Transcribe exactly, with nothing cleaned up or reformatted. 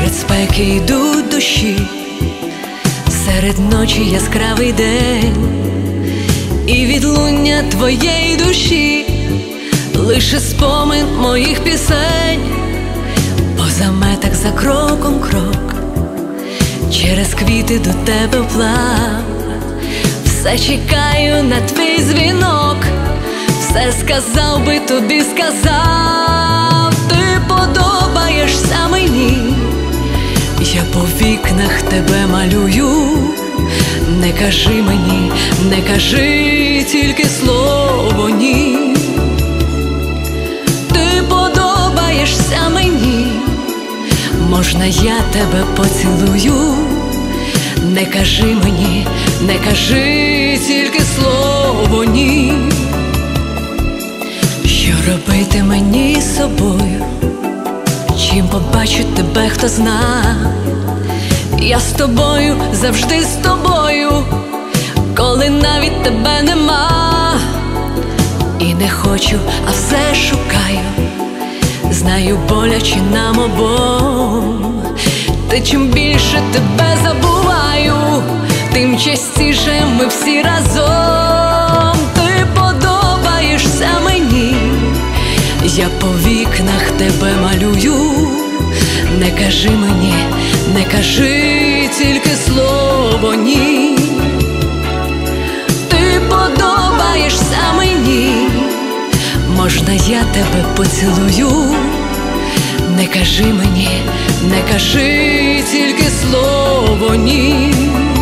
Серед спеки йдуть дощі, серед ночі яскравий день, і відлуння твоєї душі лише спомин моїх пісень. По заметах за кроком крок, через квіти до тебе вплав. Все чекаю на твій дзвінок, все сказав би тобі, сказав. Ти подобаєшся мені, я по вікнах тебе малюю. Не кажи мені, не кажи тільки слово ні. Ти подобаєшся мені, можна я тебе поцілую. Не кажи мені, не кажи тільки слово ні. Що робити мені з собою, чим побачу тебе, хто зна. Я з тобою, завжди з тобою, коли навіть тебе нема. І не хочу, а все шукаю, знаю, боляче нам обом. Та чим більше тебе забуваю, тим частіше ми всі разом. Ти подобаєшся мені, я по вікнах тебе малюю. Не кажи мені, не кажи тільки слово ні. Ти подобаєшся мені, можна я тебе поцілую. Не кажи мені, не кажи тільки слово ні.